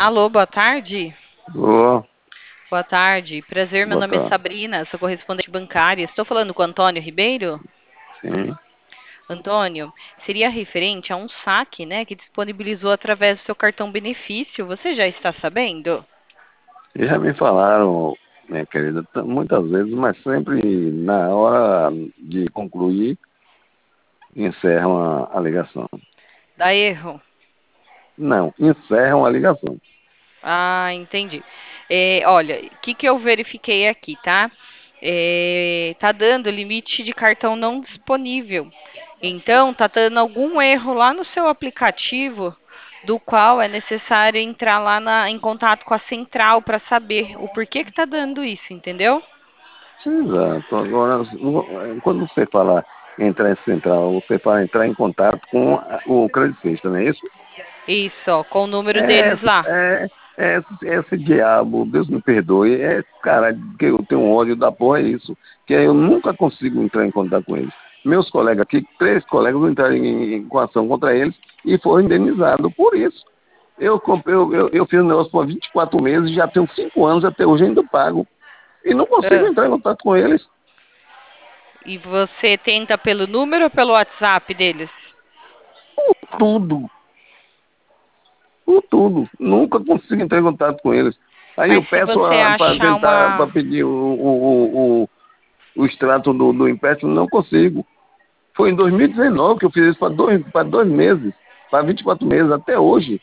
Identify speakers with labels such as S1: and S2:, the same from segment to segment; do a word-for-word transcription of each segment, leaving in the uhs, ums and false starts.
S1: Alô, boa tarde.
S2: Ô,
S1: Boa tarde. Prazer, meu
S2: boa
S1: nome é
S2: tarde.
S1: Sabrina, sou correspondente bancária. Estou falando com o Antônio Ribeiro?
S2: Sim.
S1: Antônio, seria referente a um saque, né, que disponibilizou através do seu cartão benefício. Você já está sabendo?
S2: E já me falaram, minha querida, t- muitas vezes, mas sempre na hora de concluir, encerram a, a ligação.
S1: Dá erro.
S2: Não, encerram a ligação.
S1: Ah, entendi. É, olha, o que que eu verifiquei aqui, tá? É, tá dando limite de cartão não disponível. Então, tá dando algum erro lá no seu aplicativo, do qual é necessário entrar lá na- em contato com a central para saber o porquê que tá dando isso, entendeu?
S2: Exato. Agora, quando você fala entrar em central, você fala entrar em contato com a- o credicista, não é isso?
S1: Isso, ó, com o número
S2: É,
S1: deles lá.
S2: é, é esse, esse diabo, Deus me perdoe, é, cara, que eu tenho ódio da porra, é isso, que eu nunca consigo entrar em contato com eles. Meus colegas aqui, três colegas entraram em, em com ação contra eles e foram indenizados por isso. Eu, comprei, eu, eu, eu fiz um negócio por vinte e quatro meses, já tenho cinco anos, até hoje ainda pago. E não consigo
S1: Ah,
S2: entrar em contato com eles.
S1: e você tenta pelo número ou pelo WhatsApp deles?
S2: Tudo, por tudo. Nunca consigo entrar em contato com eles. Aí eu
S1: Mas se
S2: peço
S1: você
S2: para
S1: achar
S2: tentar, para
S1: uma.
S2: pedir o, o, o, o extrato do, do empréstimo, não consigo. Foi em dois mil e dezenove que eu fiz isso para dois, para dois meses, para vinte e quatro meses, até hoje.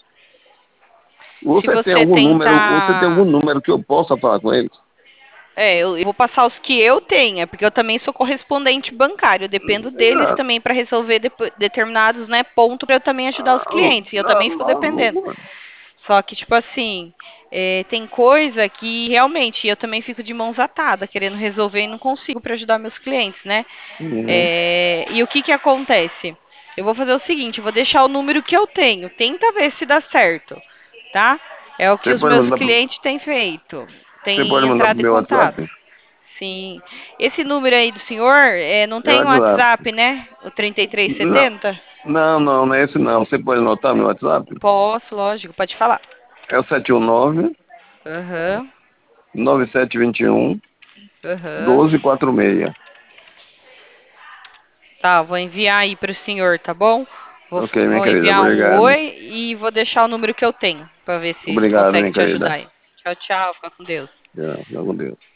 S1: Se
S2: Você tem
S1: você
S2: algum número, você tem algum
S1: tentar.
S2: número que eu possa falar com eles?
S1: É, eu, eu vou passar os que eu tenho, porque eu também sou correspondente bancário. Eu dependo deles
S2: Exato.
S1: também para resolver depo- determinados, né, pontos para eu também ajudar os
S2: Ah,
S1: clientes. E eu
S2: ah,
S1: também fico dependendo.
S2: maluco, mano.
S1: Só que, tipo assim, é, tem coisa que realmente eu também fico de mãos atadas, querendo resolver e não consigo para ajudar meus clientes, né?
S2: Uhum.
S1: É, e o que que acontece? Eu vou fazer o seguinte, eu vou deixar o número que eu tenho. Tenta ver se dá certo, tá? É o que
S2: Você
S1: os
S2: pode
S1: meus
S2: mandar, pro-
S1: clientes têm feito.
S2: você
S1: Têm
S2: pode mandar pro
S1: entrado em
S2: meu
S1: contato.
S2: WhatsApp?
S1: Sim. Esse número aí do senhor é, não
S2: Meu
S1: tem um
S2: WhatsApp.
S1: WhatsApp, né? O trinta e três
S2: Não,
S1: setenta?
S2: não, não, não é esse não. Você pode anotar meu WhatsApp?
S1: Posso, lógico, pode falar.
S2: É o sete um nove,
S1: Aham,
S2: nove sete dois um,
S1: aham.
S2: doze quatro seis.
S1: Tá, vou enviar aí para o senhor, tá bom? Vou,
S2: Ok, minha
S1: vou
S2: querida,
S1: enviar um
S2: obrigado.
S1: oi e vou deixar o número que eu tenho, para ver se
S2: Obrigado,
S1: consegue
S2: minha
S1: te ajudar
S2: querida.
S1: aí. Tchau, tchau, fica com Deus.
S2: Já, já com Deus.